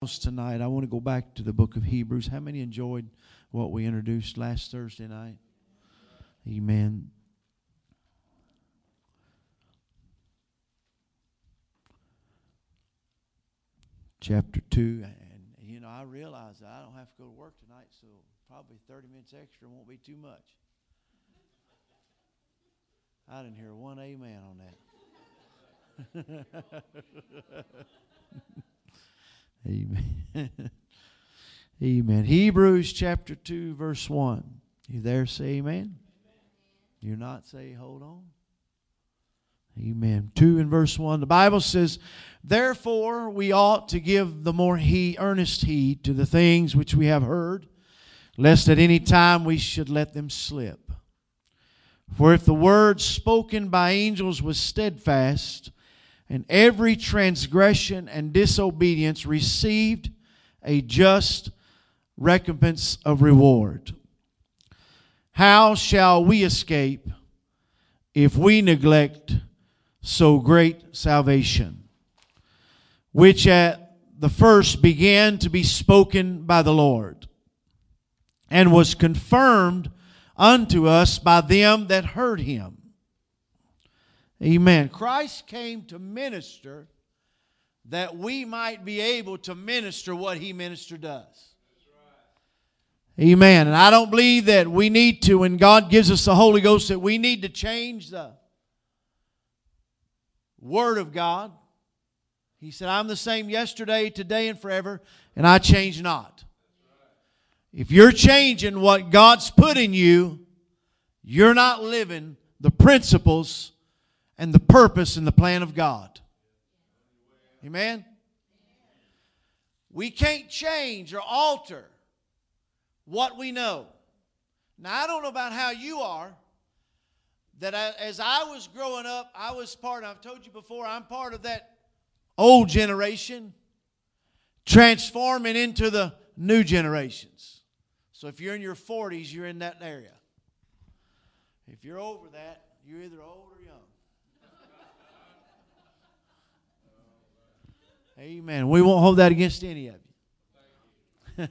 Tonight, I want to go back to the book of Hebrews. How many enjoyed what we introduced last Thursday night? Amen. Chapter 2. And, I realize that I don't have to go to work tonight, so probably 30 minutes extra won't be too much. I didn't hear one amen on that. Amen. Amen. Hebrews chapter 2, verse 1. You there? Say amen. You're not? Say hold on. Amen. 2 and verse 1. The Bible says, "Therefore we ought to give the more earnest heed to the things which we have heard, lest at any time we should let them slip. For if the word spoken by angels was steadfast, and every transgression and disobedience received a just recompense of reward, how shall we escape if we neglect so great salvation, which at the first began to be spoken by the Lord, and was confirmed unto us by them that heard him?" Amen. Christ came to minister that we might be able to minister what He ministered to us. Amen. And I don't believe that we need to, when God gives us the Holy Ghost, that we need to change the Word of God. He said, "I'm the same yesterday, today, and forever, and I change not." If you're changing what God's put in you, you're not living the principles and the purpose and the plan of God. Amen? We can't change or alter what we know. Now, I don't know about how you are, that as I was growing up, I was I've told you before, I'm part of that old generation transforming into the new generations. So if you're in your 40s, you're in that area. If you're over that, you're either old or young. Amen. We won't hold that against any of you.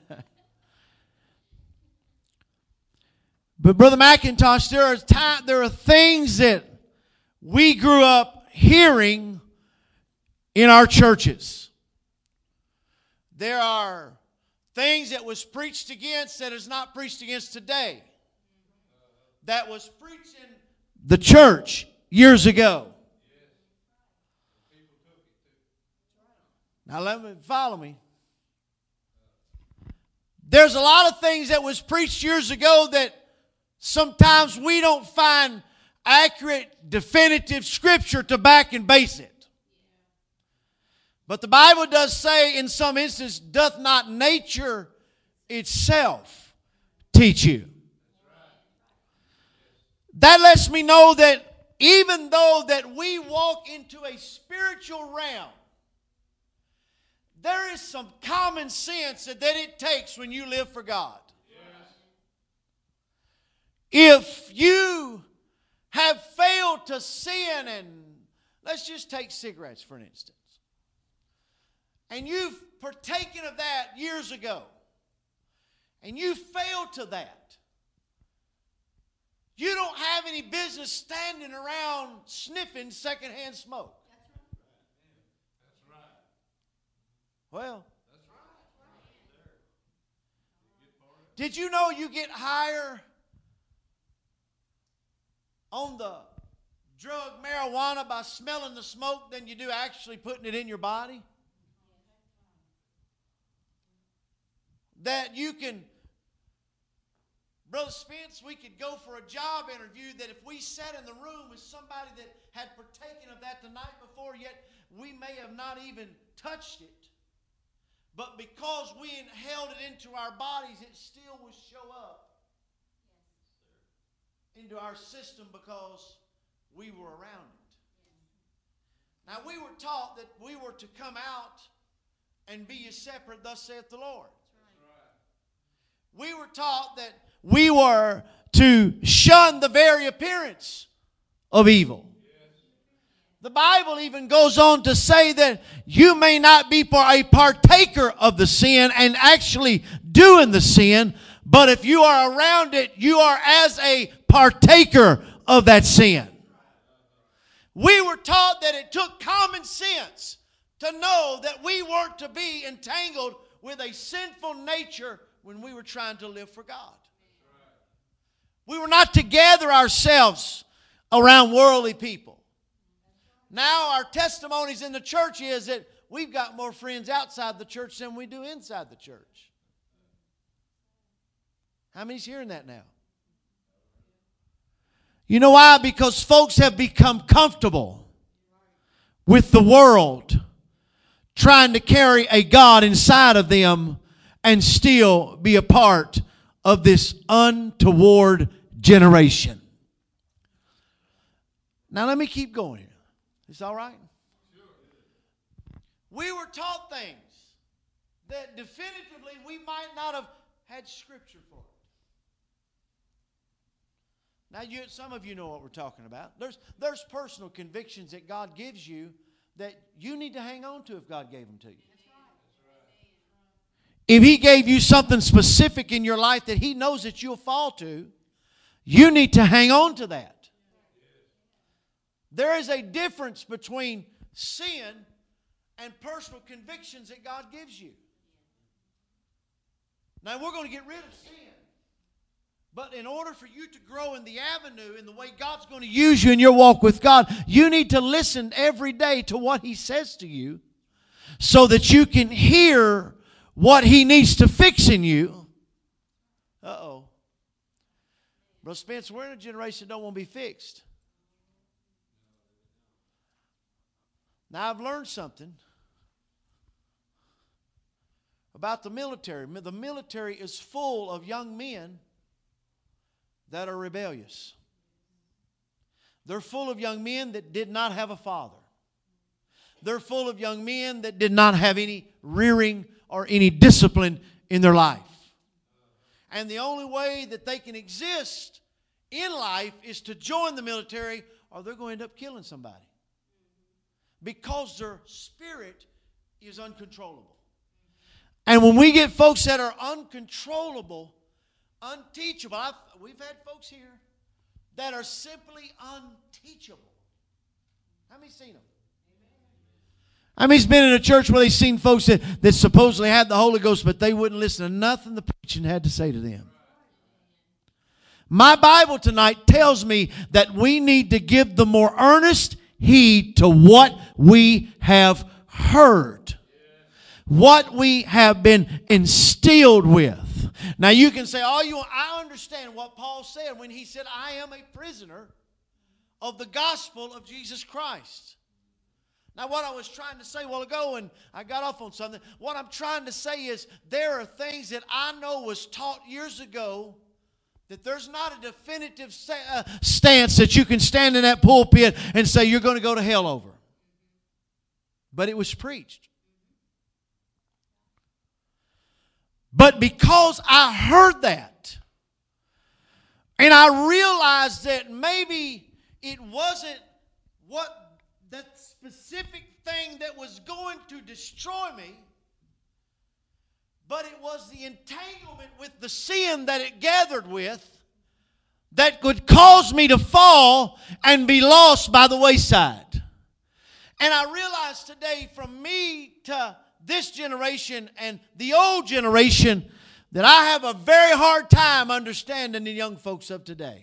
But Brother McIntosh, there are things that we grew up hearing in our churches. There are things that was preached against that is not preached against today, that was preached in the church years ago. Now let me follow me. There's a lot of things that was preached years ago that sometimes we don't find accurate, definitive scripture to back and base it. But the Bible does say in some instances, "Doth not nature itself teach you?" That lets me know that even though that we walk into a spiritual realm, there is some common sense that it takes when you live for God. If you have failed to sin, and let's just take cigarettes for an instance, and you've partaken of that years ago, and you failed to that, you don't have any business standing around sniffing secondhand smoke. That's right. Well, That's right. Did you know you get higher on the drug marijuana by smelling the smoke than you do actually putting it in your body? That you can, Brother Spence, we could go for a job interview, that if we sat in the room with somebody that had partaken of that the night before, yet we may have not even touched it, but because we inhaled it into our bodies, it still would show up into our system because we were around it. Now, we were taught that we were to come out and be ye separate, thus saith the Lord. We were taught that we were to shun the very appearance of evil. The Bible even goes on to say that you may not be a partaker of the sin and actually doing the sin, but if you are around it, you are as a partaker of that sin. We were taught that it took common sense to know that we weren't to be entangled with a sinful nature when we were trying to live for God. We were not to gather ourselves around worldly people. Now our testimonies in the church is that we've got more friends outside the church than we do inside the church. How many's hearing that now? You know why? Because folks have become comfortable with the world trying to carry a God inside of them and still be a part of this untoward generation. Now let me keep going here. Is all right? We were taught things that definitively we might not have had scripture for. Now, some of you know what we're talking about. There's personal convictions that God gives you that you need to hang on to if God gave them to you. If He gave you something specific in your life that He knows that you'll fall to, you need to hang on to that. There is a difference between sin and personal convictions that God gives you. Now, we're going to get rid of sin. But in order for you to grow in the avenue, in the way God's going to use you in your walk with God, you need to listen every day to what He says to you so that you can hear what He needs to fix in you. Uh-oh. Brother Spence, we're in a generation that don't want to be fixed. Now, I've learned something about the military. The military is full of young men that are rebellious. They're full of young men that did not have a father. They're full of young men that did not have any rearing or any discipline in their life. And the only way that they can exist in life is to join the military, or they're going to end up killing somebody. Because their spirit is uncontrollable. And when we get folks that are uncontrollable, unteachable, we've had folks here that are simply unteachable. How many seen them? How many's been in a church where they've seen folks that supposedly had the Holy Ghost, but they wouldn't listen to nothing the preaching had to say to them? My Bible tonight tells me that we need to give the more earnest heed to what we have heard, what we have been instilled with. Now you can say, "Oh, I understand what Paul said when he said, I am a prisoner of the gospel of Jesus Christ." Now what I was trying to say a while ago, and I got off on something, what I'm trying to say is there are things that I know was taught years ago that there's not a definitive stance that you can stand in that pulpit and say you're going to go to hell over. But it was preached. But because I heard that, and I realized that maybe it wasn't that specific thing that was going to destroy me, but it was the entanglement with the sin that it gathered with that could cause me to fall and be lost by the wayside. And I realize today, from me to this generation and the old generation, that I have a very hard time understanding the young folks of today.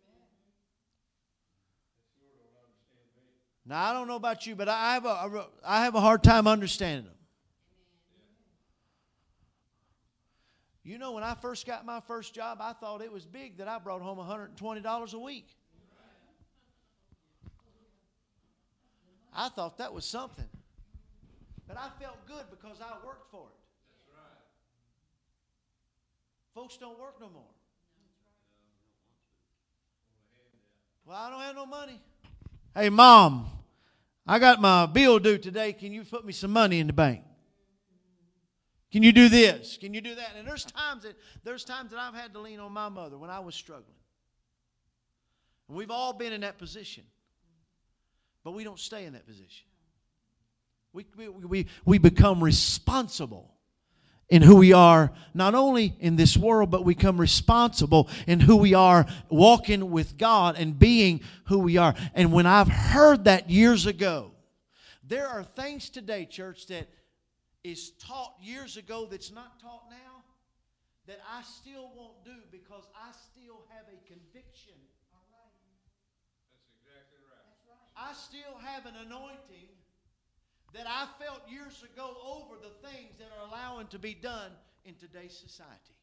Now, I don't know about you, but I have a hard time understanding them. You know, when I first got my first job, I thought it was big that I brought home $120 a week. I thought that was something. But I felt good because I worked for it. That's right. Folks don't work no more. Well, I don't have no money. Hey, Mom, I got my bill due today. Can you put me some money in the bank? Can you do this? Can you do that? And there's times that I've had to lean on my mother when I was struggling. And we've all been in that position. But we don't stay in that position. We become responsible in who we are, not only in this world, but we become responsible in who we are, walking with God and being who we are. And when I've heard that years ago, there are things today, church, that is taught years ago that's not taught now, that I still won't do because I still have a conviction. That's exactly right. I still have an anointing that I felt years ago over the things that are allowing to be done in today's society.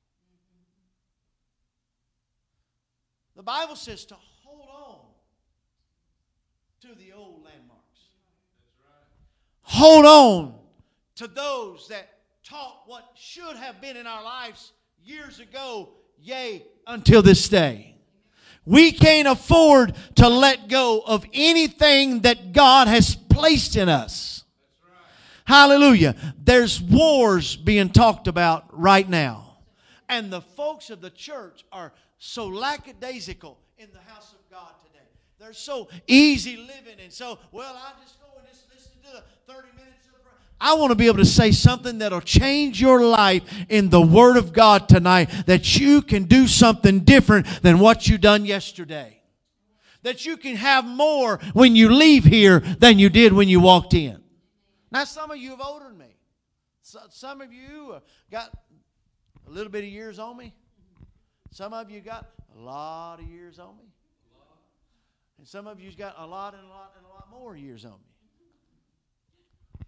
The Bible says to hold on to the old landmarks. That's right. Hold on to those that taught what should have been in our lives years ago, yea, until this day. We can't afford to let go of anything that God has placed in us. Hallelujah. There's wars being talked about right now. And the folks of the church are so lackadaisical in the house of God today. They're so easy living and so, well, I'll just go and just listen to the 30 minutes of prayer. I want to be able to say something that'll change your life in the Word of God tonight, that you can do something different than what you done yesterday. That you can have more when you leave here than you did when you walked in. Now, some of you have older than me. Some of you got a little bit of years on me. Some of you got a lot of years on me. And some of you's got a lot and a lot and a lot more years on me.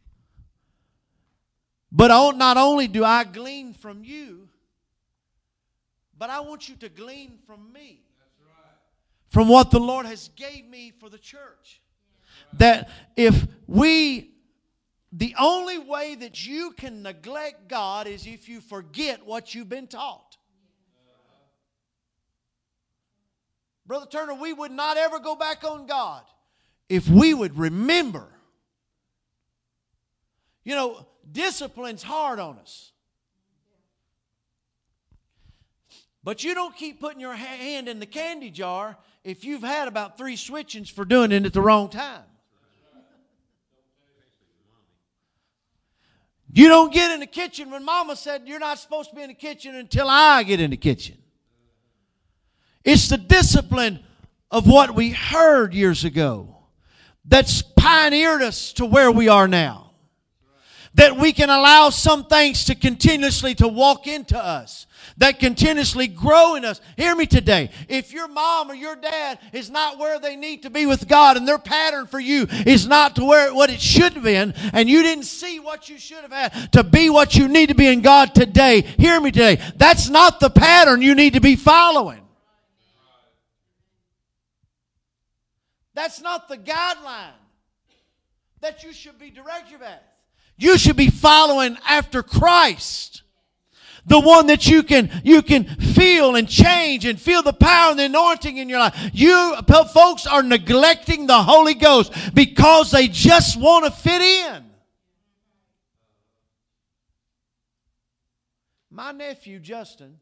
But not only do I glean from you, but I want you to glean from me. That's right. From what the Lord has gave me for the church. That if the only way that you can neglect God is if you forget what you've been taught. Brother Turner, we would not ever go back on God if we would remember. You know, discipline's hard on us. But you don't keep putting your hand in the candy jar if you've had about 3 switchings for doing it at the wrong time. You don't get in the kitchen when Mama said you're not supposed to be in the kitchen until I get in the kitchen. It's the discipline of what we heard years ago that's pioneered us to where we are now. That we can allow some things to continuously to walk into us. That continuously grow in us. Hear me today. If your mom or your dad is not where they need to be with God, and their pattern for you is not to where what it should have been, and you didn't see what you should have had to be what you need to be in God today, hear me today. That's not the pattern you need to be following. That's not the guideline that you should be directed at. You should be following after Christ. The one that you can feel and change and feel the power and the anointing in your life. You folks are neglecting the Holy Ghost because they just want to fit in. My nephew Justin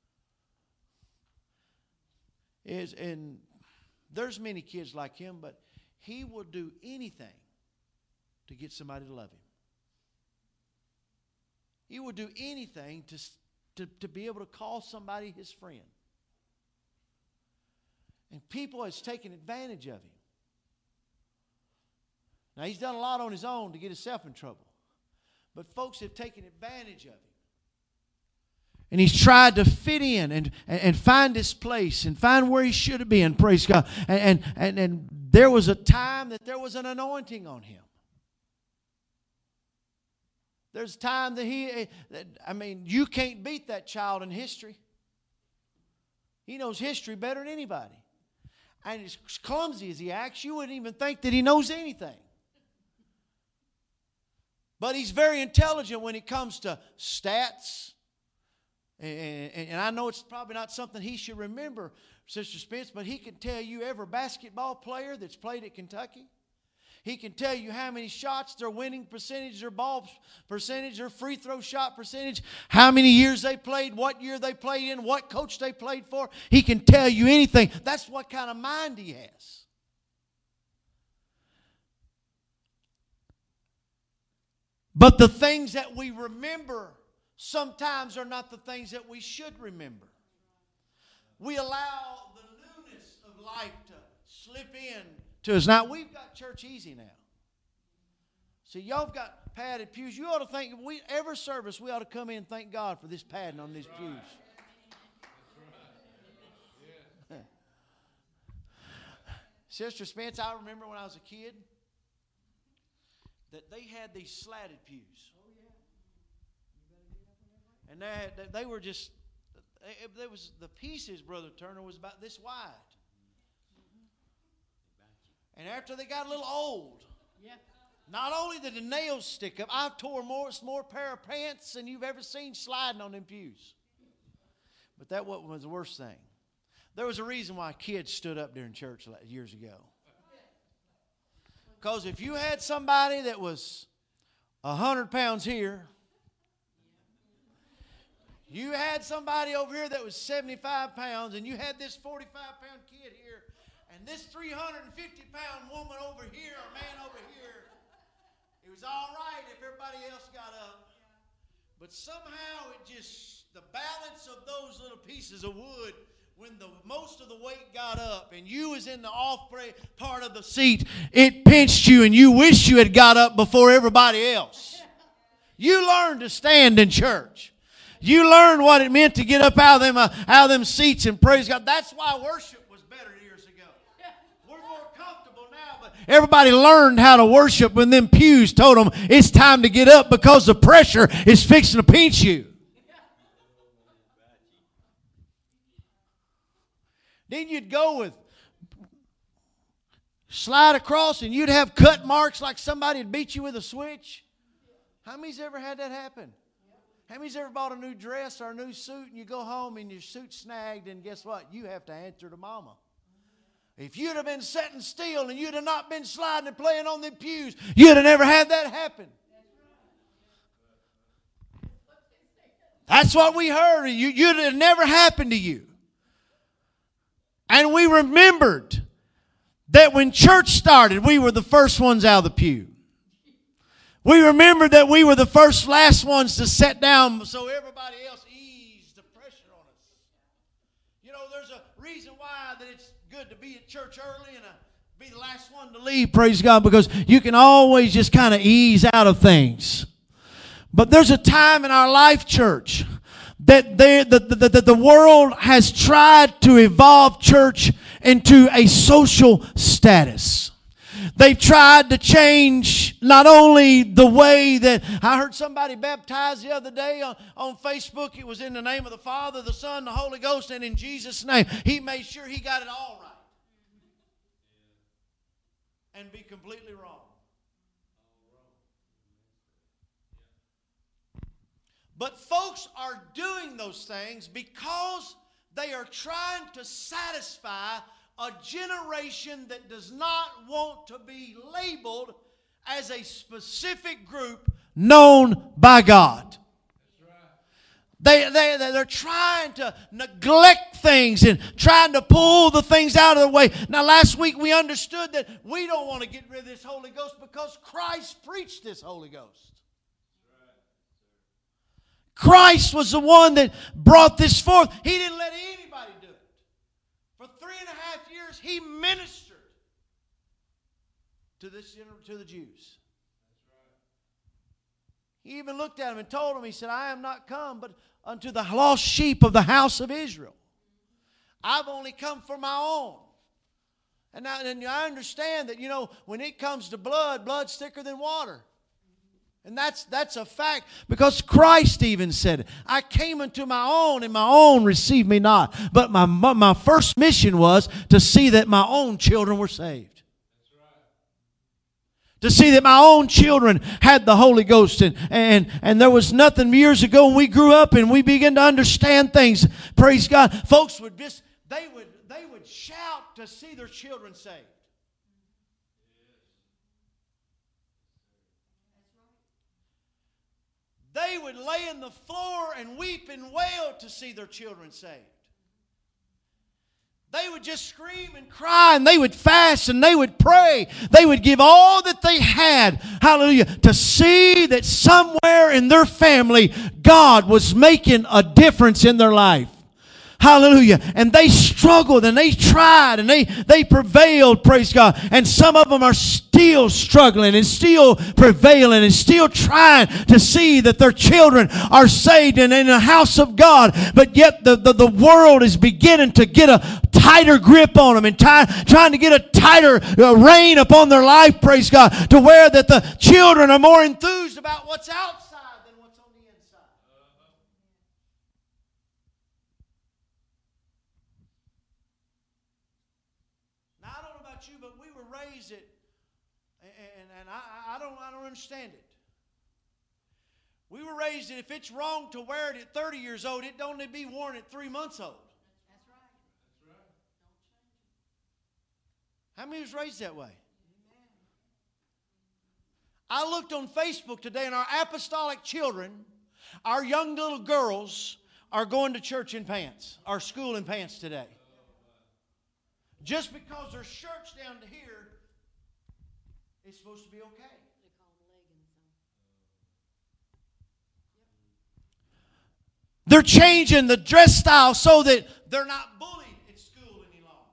is, and there's many kids like him, but he will do anything to get somebody to love him. He will do anything to be able to call somebody his friend. And people has taken advantage of him. Now, he's done a lot on his own to get himself in trouble. But folks have taken advantage of him. And he's tried to fit in and find his place and find where he should have been, praise God. And there was a time that there was an anointing on him. There's a time that you can't beat that child in history. He knows history better than anybody. And as clumsy as he acts, you wouldn't even think that he knows anything. But he's very intelligent when it comes to stats. And I know it's probably not something he should remember, Sister Spence, but he can tell you every basketball player that's played at Kentucky. He can tell you how many shots, their winning percentage, their ball percentage, their free throw shot percentage, how many years they played, what year they played in, what coach they played for. He can tell you anything. That's what kind of mind he has. But the things that we remember sometimes are not the things that we should remember. We allow the newness of life to slip in to us. Now, we've got church easy now. See, y'all have got padded pews. You ought to think, every service, we ought to come in and thank God for this padding on these pews. Sister Spence, I remember when I was a kid that they had these slatted pews. And they were just, there was the pieces, Brother Turner, was about this wide. And after they got a little old, not only did the nails stick up, I tore more pair of pants than you've ever seen sliding on them pews. But that wasn't the worst thing. There was a reason why kids stood up during church years ago. Because if you had somebody that was 100 pounds here, you had somebody over here that was 75 pounds, and you had this 45-pound kid here, and this 350-pound woman over here, or man over here, it was all right if everybody else got up. But somehow the balance of those little pieces of wood, when most of the weight got up and you was in the off part of the seat, it pinched you and you wished you had got up before everybody else. You learned to stand in church. You learned what it meant to get up out of them seats and praise God. That's why worship was better years ago. We're more comfortable now, but everybody learned how to worship when them pews told them it's time to get up because the pressure is fixing to pinch you. Then you'd go with slide across and you'd have cut marks like somebody had beat you with a switch. How many's ever had that happen? How many's ever bought a new dress or a new suit and you go home and your suit's snagged and guess what? You have to answer to mama. If you'd have been sitting still and you'd have not been sliding and playing on them pews, you'd have never had that happen. That's what we heard. You'd have never happened to you. And we remembered that when church started, we were the first ones out of the pew. We remembered that we were the last ones to sit down so everybody else eased the pressure on us. You know, there's a reason why that it's good to be at church early and be the last one to leave, praise God, because you can always just kind of ease out of things. But there's a time in our life, church, that the world has tried to evolve church into a social status. They've tried to change not only the way that I heard somebody baptized the other day on Facebook. It was in the name of the Father, the Son, the Holy Ghost, and in Jesus' name. He made sure he got it all right. And be completely wrong. But folks are doing those things because they are trying to satisfy a generation that does not want to be labeled as a specific group known by God. They're trying to neglect things and trying to pull the things out of the way. Now, last week we understood that we don't want to get rid of this Holy Ghost because Christ preached this Holy Ghost. Christ was the one that brought this forth. He didn't let anybody do it. For 3.5 years, he ministered to the Jews. He even looked at them and told them, he said, I am not come but unto the lost sheep of the house of Israel. I've only come for my own. And I understand that, when it comes to blood's thicker than water. And that's a fact because Christ even said it. I came unto my own and my own received me not. But my first mission was to see that my own children were saved. That's right. To see that my own children had the Holy Ghost. And there was nothing years ago when we grew up and we began to understand things. Praise God. Folks would they would shout to see their children saved. They would lay on the floor and weep and wail to see their children saved. They would just scream and cry, and they would fast, and they would pray. They would give all that they had, hallelujah, to see that somewhere in their family, God was making a difference in their life. Hallelujah. And they struggled and they tried and they prevailed, praise God. And some of them are still struggling and still prevailing and still trying to see that their children are saved and in the house of God. But yet the world is beginning to get a tighter grip on them and trying to get a tighter reign upon their life, praise God, to where that the children are more enthused about what's outside than what's on the inside. Now, I don't know about you, but we were raised it, and I don't understand it. We were raised that if it's wrong to wear it at 30 years old, it don't need to be worn at 3 months old. That's right. That's right. How many was raised that way? I looked on Facebook today, and our apostolic children, our young little girls, are going to church in pants, or school in pants today. Just because their shirt's down to here, it's supposed to be okay. They call them leggings. They're changing the dress style so that they're not bullied at school any longer.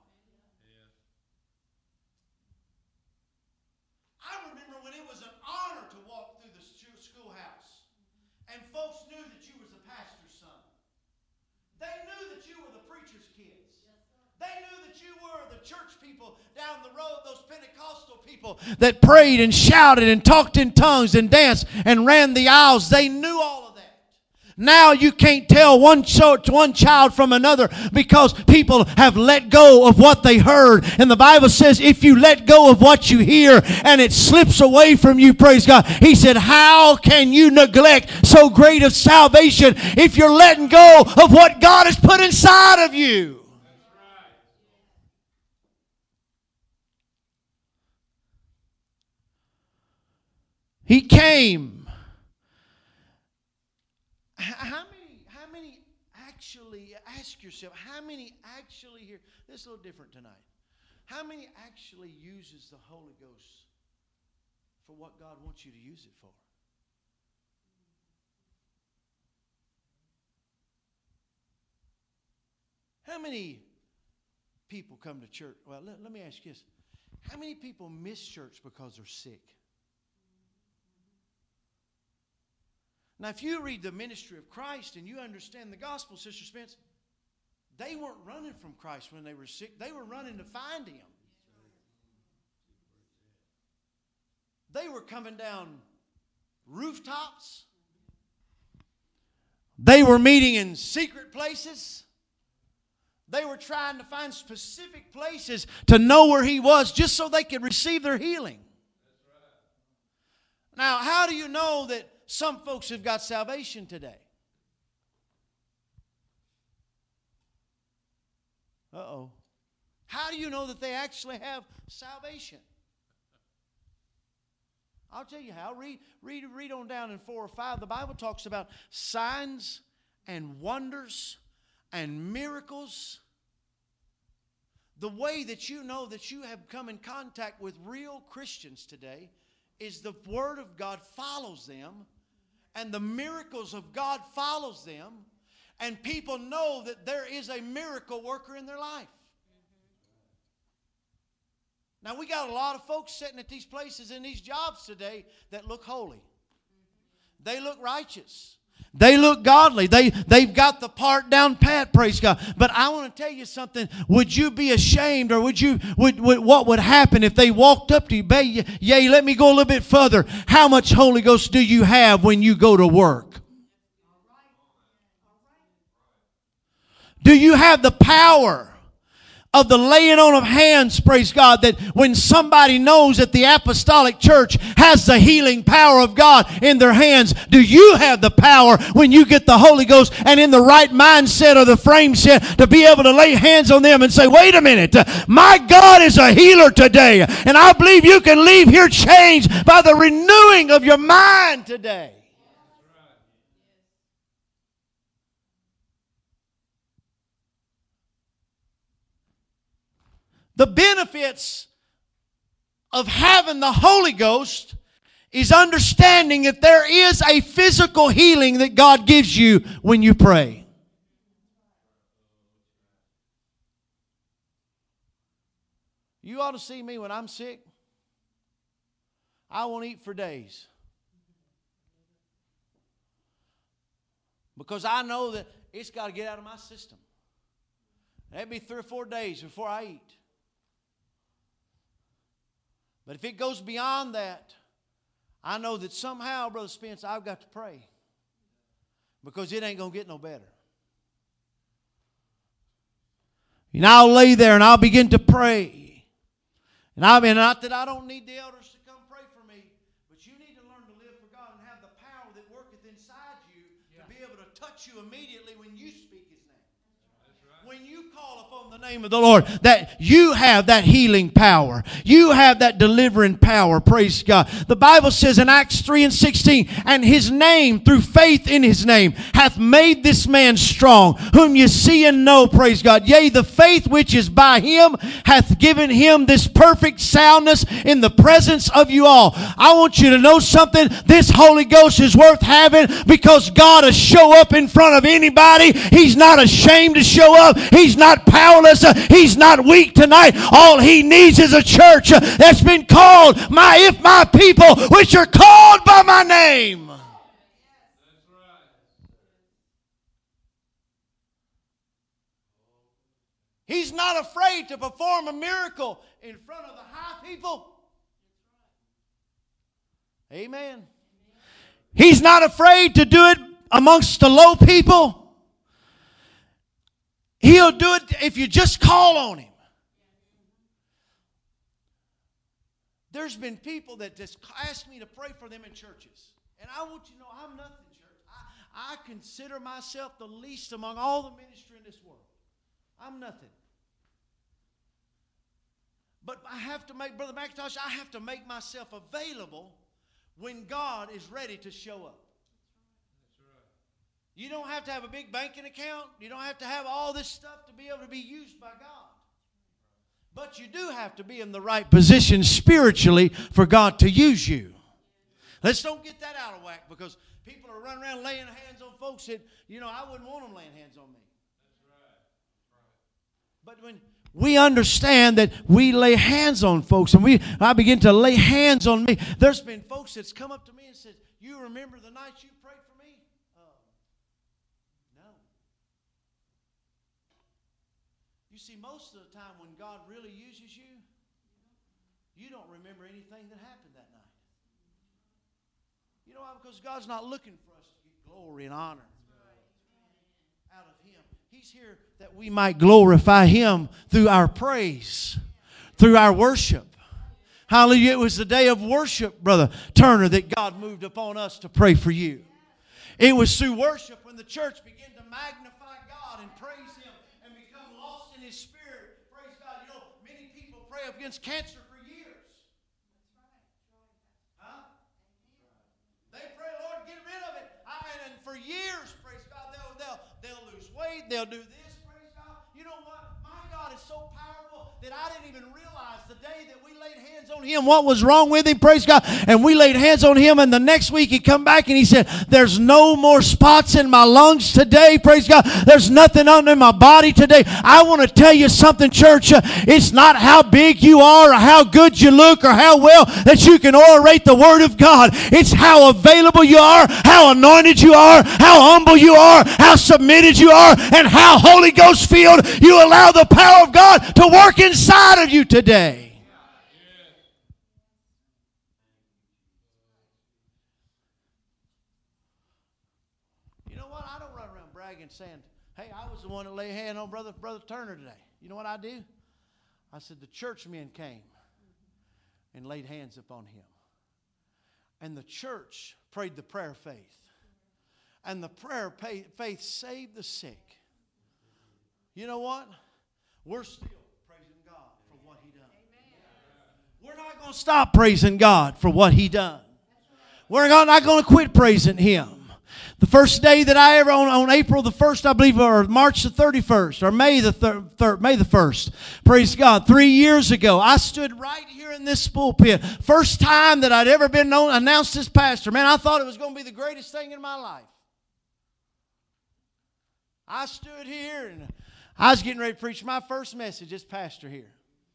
I remember when it was an honor to walk through the schoolhouse and folks knew that you was a pastor's son. They knew that you were the preacher's kids. They knew that you were the church people down the road, those Pentecostal people that prayed and shouted and talked in tongues and danced and ran the aisles. They knew all of that. Now you can't tell one child from another because people have let go of what they heard. And the Bible says if you let go of what you hear and it slips away from you, praise God. He said, how can you neglect so great of salvation if you're letting go of what God has put inside of you? He came. How many actually, ask yourself, how many actually here, this is a little different tonight. How many actually uses the Holy Ghost for what God wants you to use it for? How many people come to church? Well, let me ask you this. How many people miss church because they're sick? Now, if you read the ministry of Christ and you understand the gospel, Sister Spence, they weren't running from Christ when they were sick. They were running to find Him. They were coming down rooftops. They were meeting in secret places. They were trying to find specific places to know where He was just so they could receive their healing. Now, how do you know that some folks have got salvation today? Uh-oh. How do you know that they actually have salvation? I'll tell you how. Read on down in 4 or 5. The Bible talks about signs and wonders and miracles. The way that you know that you have come in contact with real Christians today is the Word of God follows them, and the miracles of God follows them, and people know that there is a miracle worker in their life. Now, we got a lot of folks sitting at these places in these jobs today that look holy. They look righteous. They look godly. They've got the part down pat, praise God. But I want to tell you something. Would you be ashamed, or what would happen if they walked up to you? Yea, let me go a little bit further. How much Holy Ghost do you have when you go to work? Do you have the power of the laying on of hands, praise God, that when somebody knows that the apostolic church has the healing power of God in their hands, do you have the power when you get the Holy Ghost and in the right mindset or the frame set to be able to lay hands on them and say, wait a minute, my God is a healer today, and I believe you can leave here changed by the renewing of your mind today. The benefits of having the Holy Ghost is understanding that there is a physical healing that God gives you when you pray. You ought to see me when I'm sick. I won't eat for days. Because I know that it's got to get out of my system. That'd be 3 or 4 days before I eat. But if it goes beyond that, I know that somehow, Brother Spence, I've got to pray. Because it ain't going to get no better. And I'll lay there and I'll begin to pray. And I mean, not that I don't need the elders to come pray for me, but you need to learn to live for God and have the power that worketh inside you to be able to touch you immediately when you speak His name. When you call upon the name of the Lord, that you have that healing power. You have that delivering power. Praise God. The Bible says in Acts 3:16, and His name, through faith in His name, hath made this man strong, whom you see and know, praise God. Yea, the faith which is by Him hath given him this perfect soundness in the presence of you all. I want you to know something. This Holy Ghost is worth having because God will show up in front of anybody. He's not ashamed to show up. He's not powerless. He's not weak tonight. All He needs is a church that's been called, if my people, which are called by my name. That's right. He's not afraid to perform a miracle in front of the high people. Amen. He's not afraid to do it amongst the low people. He'll do it if you just call on Him. There's been people that just ask me to pray for them in churches. And I want you to know I'm nothing, church. I consider myself the least among all the ministry in this world. I'm nothing. But I have to make, Brother McIntosh, I have to make myself available when God is ready to show up. You don't have to have a big banking account. You don't have to have all this stuff to be able to be used by God. But you do have to be in the right position spiritually for God to use you. Let's don't get that out of whack because people are running around laying hands on folks that, I wouldn't want them laying hands on me. But when we understand that we lay hands on folks and I begin to lay hands on me, there's been folks that's come up to me and said, you remember the night you prayed for me? No. You see, most of the time when God really uses you, you don't remember anything that happened that night. You know why? Because God's not looking for us to get glory and honor out of Him. He's here that we might glorify Him through our praise, through our worship. Hallelujah. It was the day of worship, Brother Turner, that God moved upon us to pray for you. It was through worship when the church began to magnify God and praise Him and become lost in His Spirit. Praise God. Many people pray against cancer for years. Huh? They pray, Lord, get rid of it. And for years, praise God, they'll lose weight. They'll do this, praise God. You know what? My God is so powerful that I didn't even realize the day that we laid hands on him what was wrong with him, praise God. And we laid hands on him, and the next week he come back and he said, there's no more spots in my lungs today, praise God. There's nothing under my body today. I want to tell you something, church. It's not how big you are or how good you look or how well that you can orate the Word of God. It's how available you are, how anointed you are, how humble you are, how submitted you are, and how Holy Ghost filled you allow the power of God to work inside of you today. You know what? I don't run around bragging saying, hey, I was the one that laid hand on Brother Turner today. You know what I do? I said the churchmen came and laid hands upon him. And the church prayed the prayer of faith. And the prayer of faith saved the sick. You know what? We're still praising God for what He done. We're not going to stop praising God for what He done. We're not going to quit praising Him. The first day that I ever, on April the 1st, I believe, or March the 31st, or May the 1st, praise God, 3 years ago, I stood right here in this pulpit. First time that I'd ever been announced as pastor. Man, I thought it was going to be the greatest thing in my life. I stood here and I was getting ready to preach my first message as pastor here.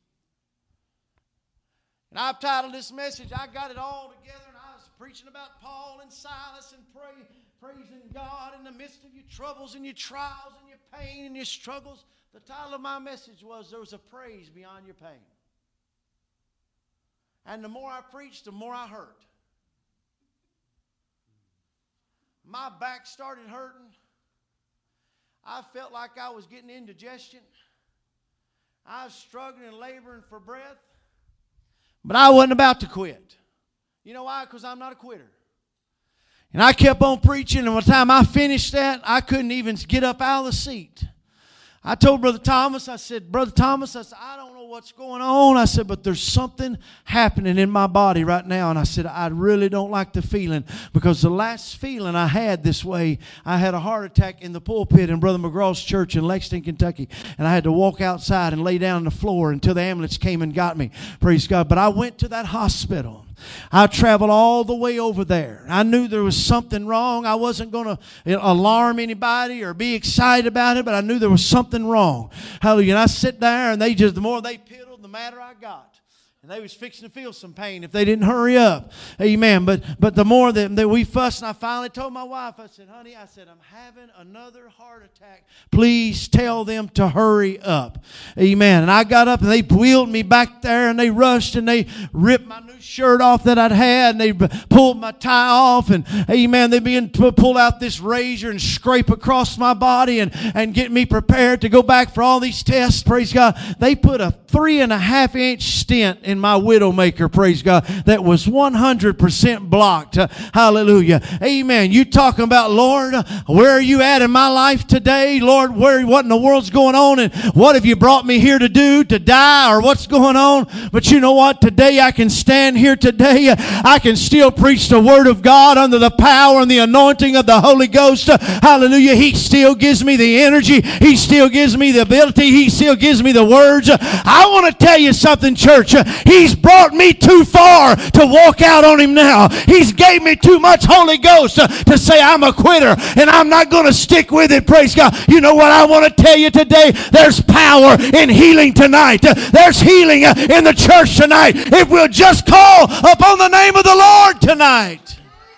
And I've titled this message, I got it all together, and I was preaching about Paul and Silas and praising God in the midst of your troubles and your trials and your pain and your struggles. The title of my message was, There Was a Praise Beyond Your Pain. And the more I preached, the more I hurt. My back started hurting. I felt like I was getting indigestion. I was struggling and laboring for breath. But I wasn't about to quit. You know why? Because I'm not a quitter. And I kept on preaching, and by the time I finished that, I couldn't even get up out of the seat. I told Brother Thomas, I said, I don't know what's going on. I said, but there's something happening in my body right now. And I said, I really don't like the feeling, because the last feeling I had this way, I had a heart attack in the pulpit in Brother McGraw's church in Lexington, Kentucky. And I had to walk outside and lay down on the floor until the ambulance came and got me. Praise God. But I went to that hospital. I traveled all the way over there. I knew there was something wrong. I wasn't going to alarm anybody or be excited about it, but I knew there was something wrong. Hallelujah. And I sit there, and the more they piddled, the madder I got. And they was fixing to feel some pain if they didn't hurry up. Amen. But the more that we fussed, and I finally told my wife, I said, honey, I'm having another heart attack. Please tell them to hurry up. Amen. And I got up, and they wheeled me back there, and they rushed, and they ripped my new shirt off that I'd had, and they pulled my tie off, and amen, they began to pull out this razor and scrape across my body and get me prepared to go back for all these tests. Praise God. They put a 3.5-inch stent in my widowmaker, praise God, that was 100% blocked. Hallelujah. Amen. You talking about, Lord, where are you at in my life today? Lord, what in the world's going on, and what have you brought me here to do, to die, or what's going on? But you know what? Today I can stand here today. I can still preach the Word of God under the power and the anointing of the Holy Ghost. Hallelujah. He still gives me the energy. He still gives me the ability. He still gives me the words. I want to tell you something, church. He's brought me too far to walk out on Him now. He's gave me too much Holy Ghost to say I'm a quitter, and I'm not going to stick with it, praise God. You know what I want to tell you today? There's power in healing tonight. There's healing in the church tonight if we'll just call upon the name of the Lord tonight.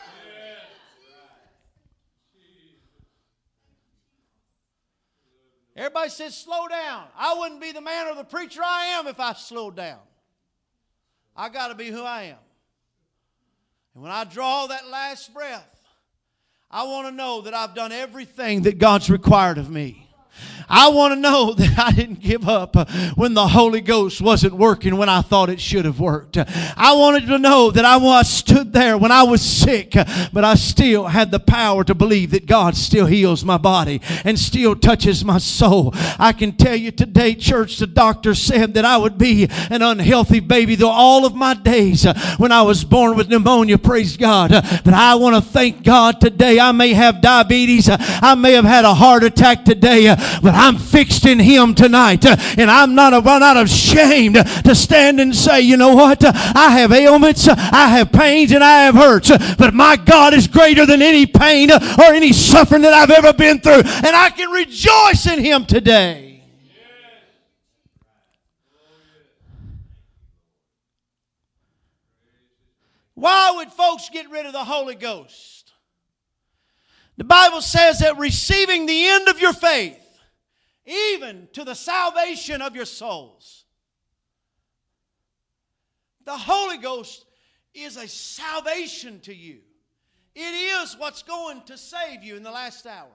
Everybody says slow down. I wouldn't be the man or the preacher I am if I slowed down. I got to be who I am. And when I draw that last breath, I want to know that I've done everything that God's required of me. I want to know that I didn't give up when the Holy Ghost wasn't working when I thought it should have worked. I wanted to know that I stood there when I was sick, but I still had the power to believe that God still heals my body and still touches my soul. I can tell you today, church, the doctor said that I would be an unhealthy baby though all of my days when I was born with pneumonia, praise God. But I want to thank God today. I may have diabetes. I may have had a heart attack today, but I'm fixed in Him tonight, and I'm not ashamed to stand and say, you know what, I have ailments, I have pains, and I have hurts, but my God is greater than any pain or any suffering that I've ever been through, and I can rejoice in Him today. Why would folks get rid of the Holy Ghost? The Bible says that receiving the end of your faith, even to the salvation of your souls. The Holy Ghost is a salvation to you. It is what's going to save you in the last hour.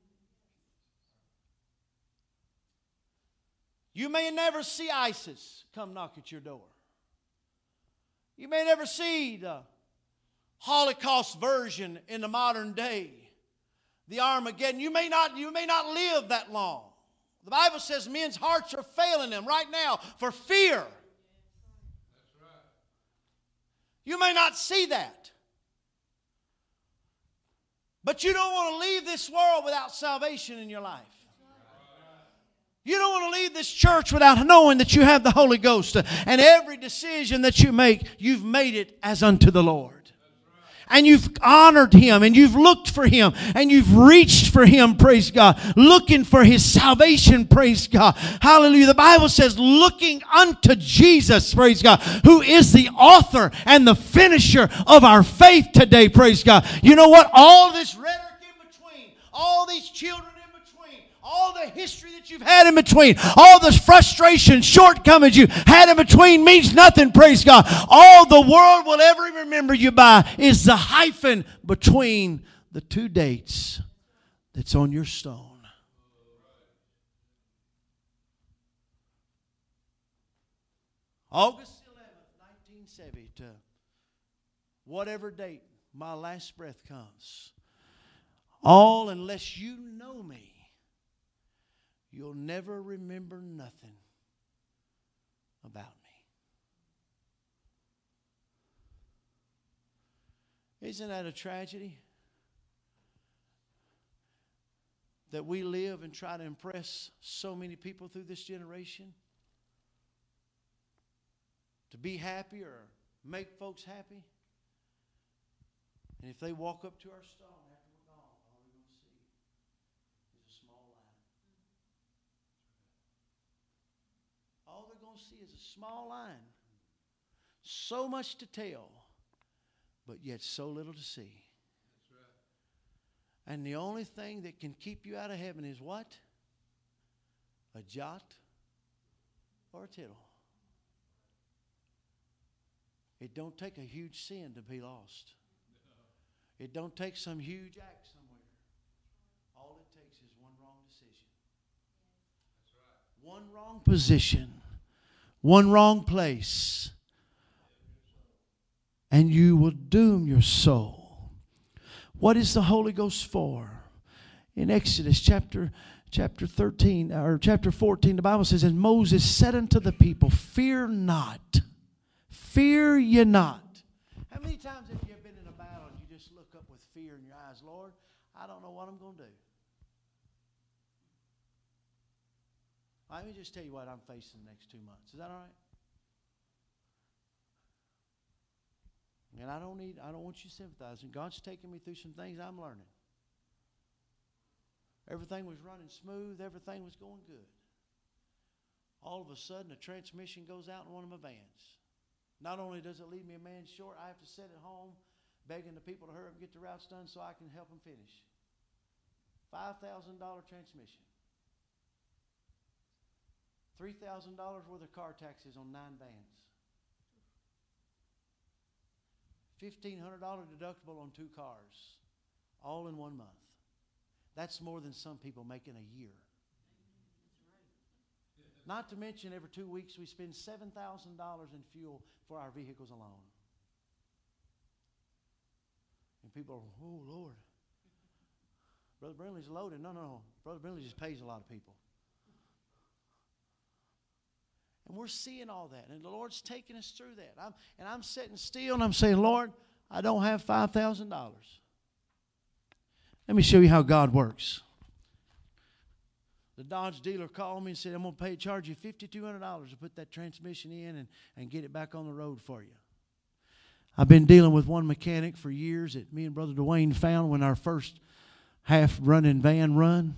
You may never see ISIS come knock at your door. You may never see the Holocaust version in the modern day, the Armageddon. You may not live that long. The Bible says men's hearts are failing them right now for fear. That's right. You may not see that. But you don't want to leave this world without salvation in your life. You don't want to leave this church without knowing that you have the Holy Ghost. And every decision that you make, you've made it as unto the Lord. And you've honored Him, and you've looked for Him, and you've reached for Him, praise God. Looking for His salvation, praise God. Hallelujah. The Bible says, looking unto Jesus, praise God, who is the author and the finisher of our faith today, praise God. You know what? All this rhetoric in between, all these children in between, all the history that you've had in between, all the frustration, shortcomings you had in between means nothing, praise God. All the world will ever remember you by is the hyphen between the two dates that's on your stone. August 11th, 1970 to whatever date my last breath comes. All unless you know me, you'll never remember nothing about me. Isn't that a tragedy? That we live and try to impress so many people through this generation? To be happy or make folks happy? And if they walk up to our stone after we're gone, all they're going to see is a small line. All they're going to see is a small line. So much to tell, but yet so little to see. That's right. And the only thing that can keep you out of heaven is what? A jot or a tittle. It don't take a huge sin to be lost. It don't take some huge act somewhere. All it takes is one wrong decision. That's right. One wrong position. One wrong place. And you will doom your soul. What is the Holy Ghost for? In Exodus chapter 13 or chapter 14, the Bible says, and Moses said unto the people, fear not. Fear ye not. How many times have you been in a battle and you just look up with fear in your eyes? Lord, I don't know what I'm going to do. Let me just tell you what I'm facing the next 2 months. Is that all right? And I don't want you sympathizing. God's taking me through some things I'm learning. Everything was running smooth. Everything was going good. All of a sudden, a transmission goes out in one of my vans. Not only does it leave me a man short, I have to sit at home begging the people to hurry up and get the routes done so I can help them finish. $5,000 transmission. $3,000 worth of car taxes on 9 vans. $1,500 deductible on 2 cars. All in 1 month. That's more than some people make in a year. Not to mention every 2 weeks we spend $7,000 in fuel for our vehicles alone. And people are, oh, Lord. Brother Brindley's loaded. No. Brother Brindley just pays a lot of people. And we're seeing all that. And the Lord's taking us through that. I'm sitting still and I'm saying, Lord, I don't have $5,000. Let me show you how God works. The Dodge dealer called me and said, I'm going to charge you $5,200 to put that transmission in and get it back on the road for you. I've been dealing with one mechanic for years that me and Brother Dwayne found when our first half-running van run.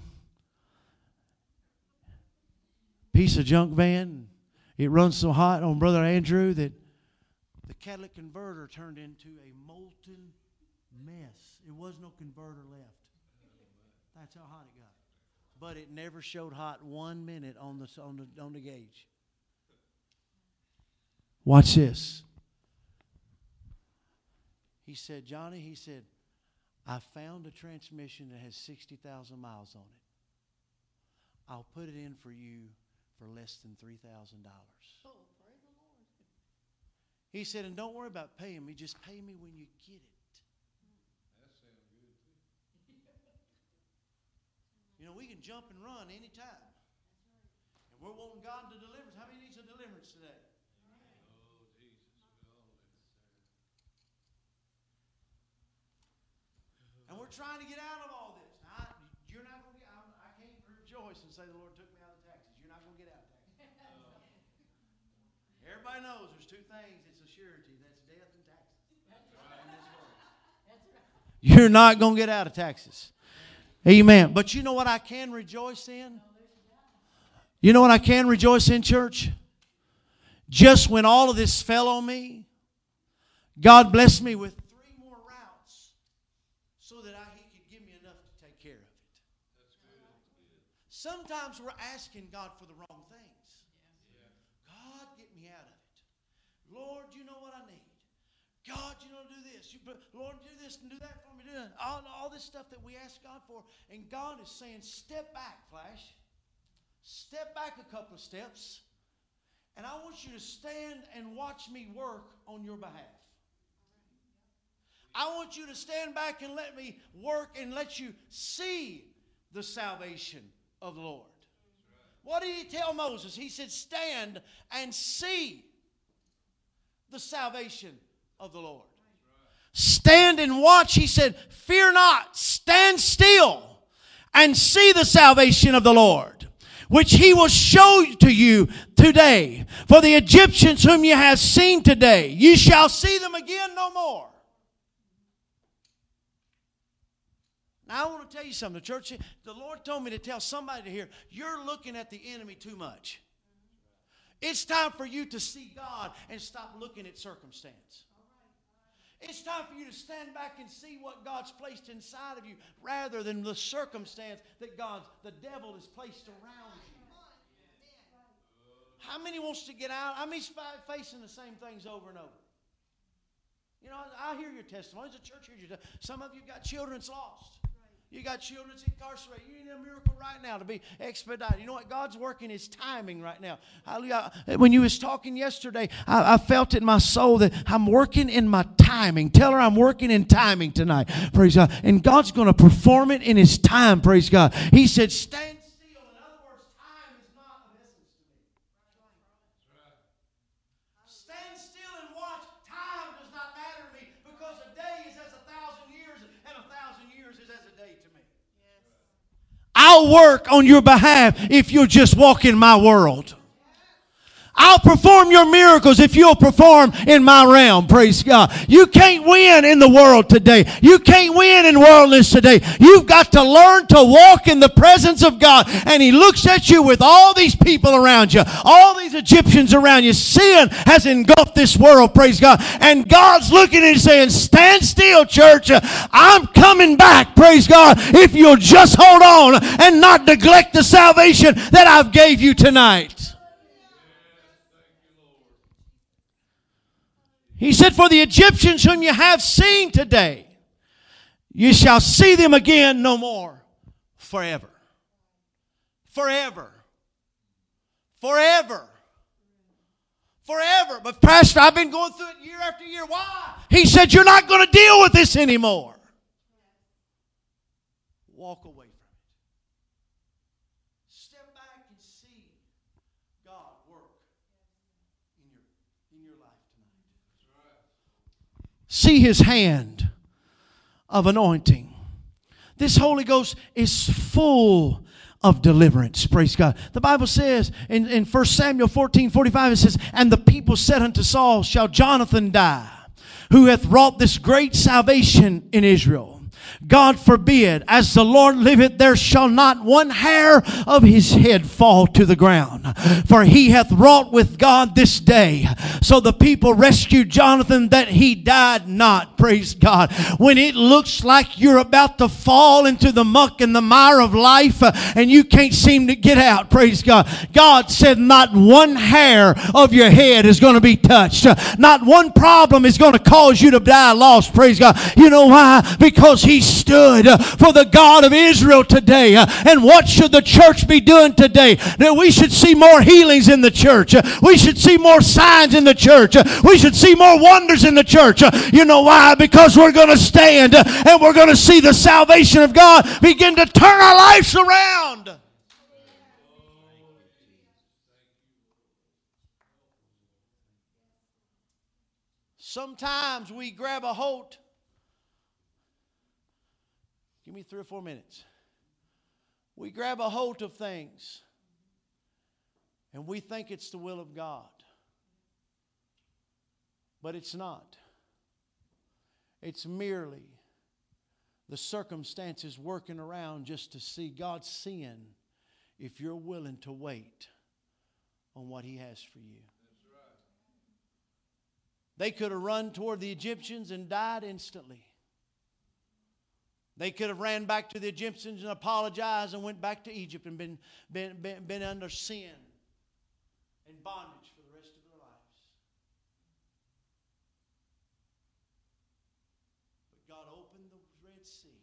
Piece of junk van. It runs so hot on Brother Andrew that the catalytic converter turned into a molten mess. There was no converter left. That's how hot it got. But it never showed hot 1 minute on the gauge. Watch this. He said, Johnny, I found a transmission that has 60,000 miles on it. I'll put it in for you for less than $3,000. Oh, praise the Lord. He said, and don't worry about paying me. Just pay me when you get it. That sounds good too. You know, we can jump and run anytime. And we're wanting God to deliver us. How many needs a deliverance today? Oh, Jesus. We all And we're trying to get out of all this. Now, you're not going to get. I can't rejoice and say the Lord took me out of taxes. You're not going to get out of taxes. Everybody knows there's two things. It's a surety. That's death and taxes. In this world. You're not going to get out of taxes. Amen. But you know what I can rejoice in? You know what I can rejoice in, church? Just when all of this fell on me, God blessed me with 3 more routes so that He could give me enough to take care of it. That's good. Sometimes we're asking God for the wrong things. God, get me out of it. Lord, you know what I need. God, you know, do this. Lord, do this and do that for me. Do that. All this stuff that we ask God for. And God is saying, step back, Flash. Step back a couple of steps. And I want you to stand and watch me work on your behalf. I want you to stand back and let me work and let you see the salvation of the Lord. What did He tell Moses? He said, stand and see the salvation of the Lord. Stand and watch. He said, fear not, stand still and see the salvation of the Lord, which He will show to you today. For the Egyptians whom you have seen today, you shall see them again no more. Now, I want to tell you something. The church, the Lord told me to tell somebody here, you're looking at the enemy too much. It's time for you to see God and stop looking at circumstance. It's time for you to stand back and see what God's placed inside of you rather than the circumstance that the devil has placed around you. How many wants to get out? How many's facing the same things over and over? You know, I hear your testimonies. The church hears your testimony. Some of you got children that's lost. You got children that's incarcerated. You need a miracle right now to be expedited. You know what? God's working His timing right now. Hallelujah. When you was talking yesterday, I felt it in my soul that I'm working in my timing. Tell her I'm working in timing tonight. Praise God. And God's going to perform it in His time. Praise God. He said, stand still. In other words, time is not of essence to me. Stand still and watch. Time does not matter to me because a day is as 1,000 years and 1,000 years is as a day to me. I'll work on your behalf if you'll just walk in my world. I'll perform your miracles if you'll perform in my realm. Praise God. You can't win in the world today. You can't win in worldliness today. You've got to learn to walk in the presence of God. And He looks at you with all these people around you, all these Egyptians around you. Sin has engulfed this world. Praise God. And God's looking at you saying, stand still, church. I'm coming back. Praise God. If you'll just hold on and not neglect the salvation that I've gave you tonight. He said, for the Egyptians whom you have seen today, you shall see them again no more forever. Forever. Forever. Forever. But Pastor, I've been going through it year after year. Why? He said, you're not going to deal with this anymore. Walk away from it. Step back and see God work in your life tonight. See His hand of anointing. This Holy Ghost is full of deliverance. Praise God. The Bible says in 1 Samuel 14:45, it says, and the people said unto Saul, shall Jonathan die, who hath wrought this great salvation in Israel? God forbid, as the Lord liveth, there shall not one hair of his head fall to the ground. For he hath wrought with God this day. So the people rescued Jonathan that he died not. Praise God. When it looks like you're about to fall into the muck and the mire of life and you can't seem to get out. Praise God. God said not one hair of your head is going to be touched. Not one problem is going to cause you to die lost. Praise God. You know why? Because He stood for the God of Israel today. And what should the church be doing today? That we should see more healings in the church. We should see more signs in the church. We should see more wonders in the church. You know why? Because we're going to stand and we're going to see the salvation of God begin to turn our lives around. Sometimes we grab a hold Give me 3 or 4 minutes. We grab a hold of things and we think it's the will of God. But it's not. It's merely the circumstances working around just to see God seeing if you're willing to wait on what He has for you. That's right. They could have run toward the Egyptians and died instantly. They could have ran back to the Egyptians and apologized and went back to Egypt and been under sin and bondage for the rest of their lives. But God opened the Red Sea.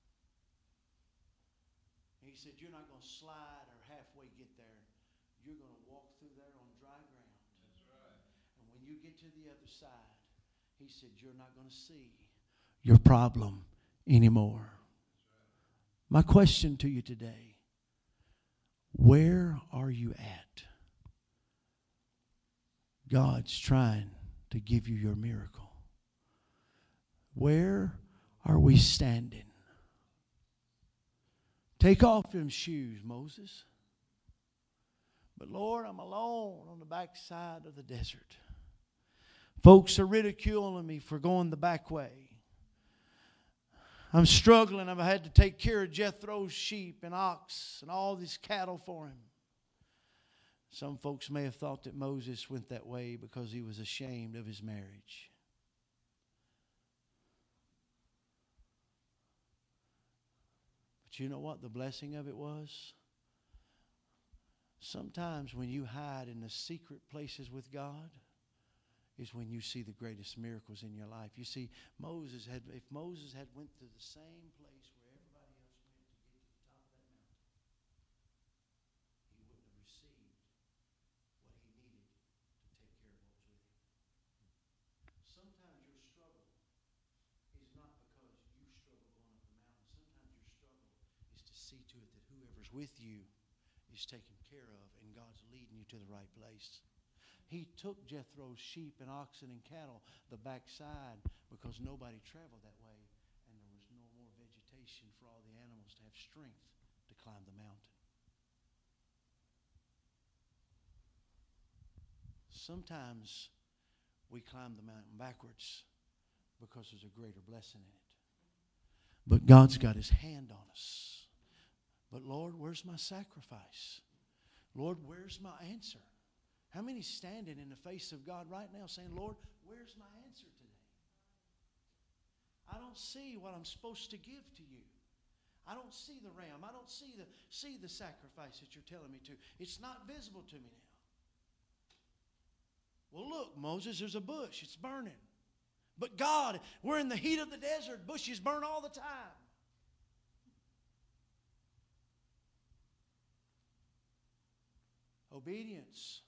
And He said, you're not going to slide or halfway get there. You're going to walk through there on dry ground. That's right. And when you get to the other side, He said, you're not going to see your problem anymore. My question to you today, where are you at? God's trying to give you your miracle. Where are we standing? Take off them shoes, Moses. But Lord, I'm alone on the backside of the desert. Folks are ridiculing me for going the back way. I'm struggling. I've had to take care of Jethro's sheep and ox and all these cattle for him. Some folks may have thought that Moses went that way because he was ashamed of his marriage. But you know what the blessing of it was? Sometimes when you hide in the secret places with God is when you see the greatest miracles in your life. You see, if Moses had went to the same place where everybody else went to get to the top of that mountain, he wouldn't have received what he needed to take care of what was with him. Sometimes your struggle is not because you struggle going up the mountain. Sometimes your struggle is to see to it that whoever's with you is taken care of and God's leading you to the right place. He took Jethro's sheep and oxen and cattle the backside because nobody traveled that way and there was no more vegetation for all the animals to have strength to climb the mountain. Sometimes we climb the mountain backwards because there's a greater blessing in it. But God's got His hand on us. But Lord, where's my sacrifice? Lord, where's my answer? How many standing in the face of God right now saying, Lord, where's my answer today? I don't see what I'm supposed to give to you. I don't see the ram. I don't see the sacrifice that you're telling me to. It's not visible to me now. Well, look, Moses, there's a bush. It's burning. But God, we're in the heat of the desert. Bushes burn all the time. Obedience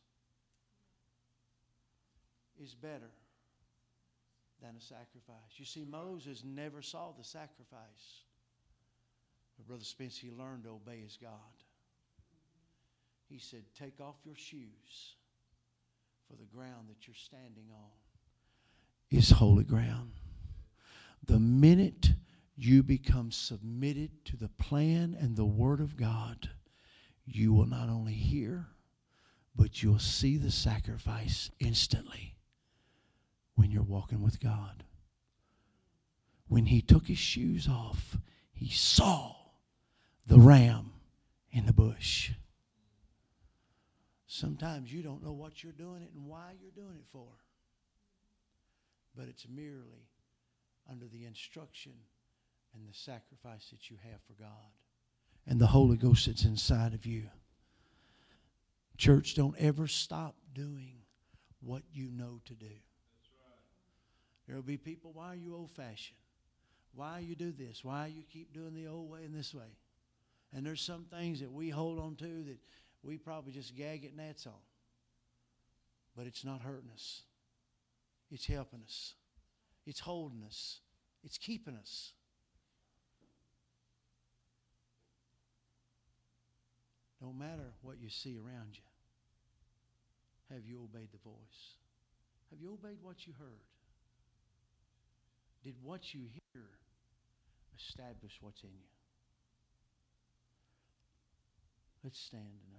is better than a sacrifice. You see, Moses never saw the sacrifice. But Brother Spence, he learned to obey his God. He said, take off your shoes, for the ground that you're standing on is holy ground. The minute you become submitted to the plan and the Word of God, you will not only hear, but you'll see the sacrifice instantly when you're walking with God. When he took his shoes off, he saw the ram in the bush. Sometimes you don't know what you're doing it and why you're doing it for. But it's merely under the instruction and the sacrifice that you have for God. And the Holy Ghost that's inside of you. Church, don't ever stop doing what you know to do. That's right. There will be people, why are you old-fashioned? Why you do this? Why you keep doing the old way and this way? And there's some things that we hold on to that we probably just gag at gnats on. But it's not hurting us. It's helping us. It's holding us. It's keeping us. Don't matter what you see around you. Have you obeyed the voice? Have you obeyed what you heard? Did what you hear establish what's in you. Let's stand tonight.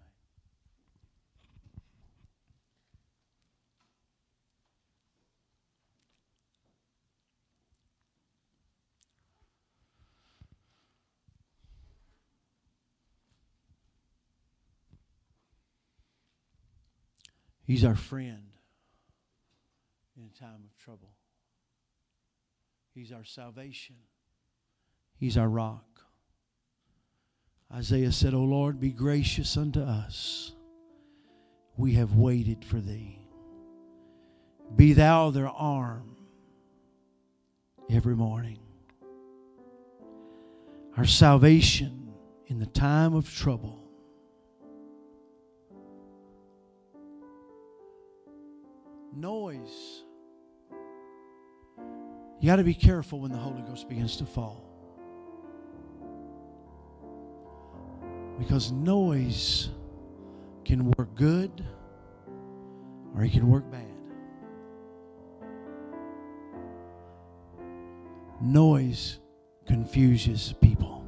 He's our friend in a time of trouble. He's our salvation. He's our rock. Isaiah said, O Lord, be gracious unto us. We have waited for thee. Be thou their arm every morning. Our salvation in the time of trouble. Noise. You got to be careful when the Holy Ghost begins to fall. Because noise can work good or it can work bad. Noise confuses people.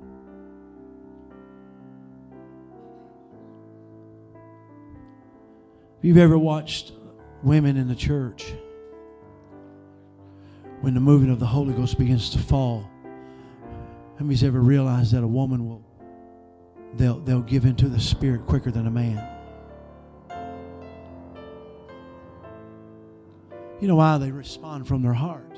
If you've ever watched women in the church, when the moving of the Holy Ghost begins to fall, how many's ever realized that a woman will they'll give into the Spirit quicker than a man? You know why? They respond from their heart.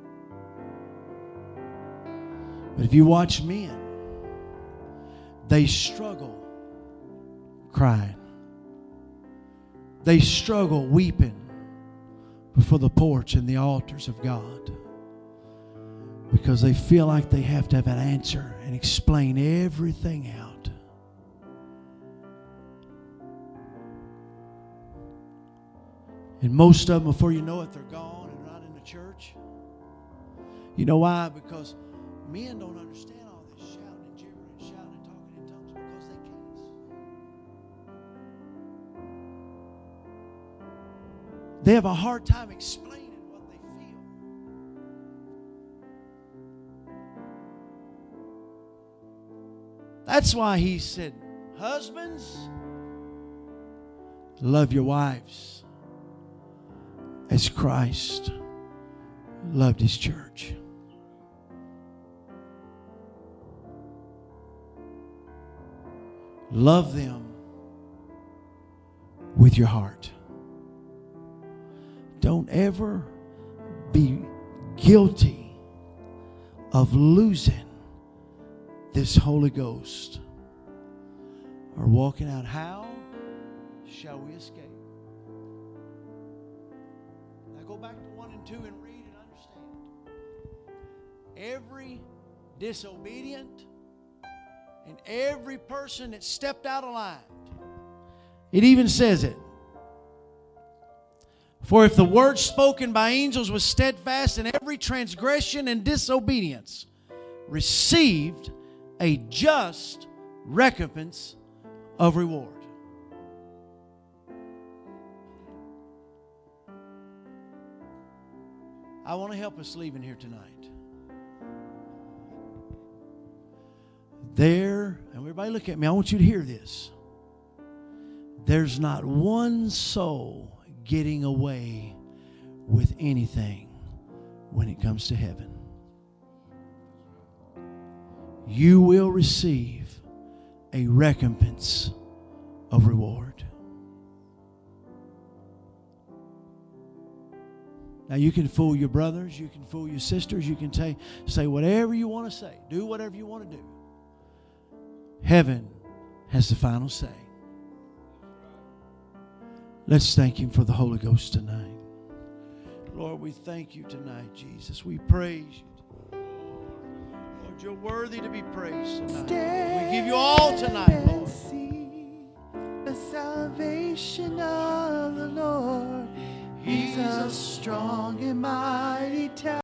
But if you watch men, they struggle crying. They struggle weeping before the porch and the altars of God, because they feel like they have to have an answer and explain everything out. And most of them, before you know it, they're gone and not in the church. You know why? Because men don't understand all this shouting and gibbering and shouting and talking in tongues because they can't. They have a hard time explaining what they feel. That's why he said, husbands, love your wives as Christ loved His church. Love them with your heart. Don't ever be guilty of losing this Holy Ghost or walking out. How shall we escape? Now go back to 1 and 2 and read and understand. Every disobedient and every person that stepped out of line, it even says it. For if the word spoken by angels was steadfast, and every transgression and disobedience received a just recompense of reward. I want to help us leaving here tonight. There, and everybody look at me, I want you to hear this. There's not one soul getting away with anything when it comes to heaven. You will receive a recompense of reward. Now you can fool your brothers, you can fool your sisters, you can say whatever you want to say, do whatever you want to do. Heaven has the final say. Let's thank Him for the Holy Ghost tonight. Lord, we thank You tonight, Jesus. We praise You. Lord, You're worthy to be praised tonight. We give You all tonight, Lord. The salvation of the Lord. He's a strong and mighty tower.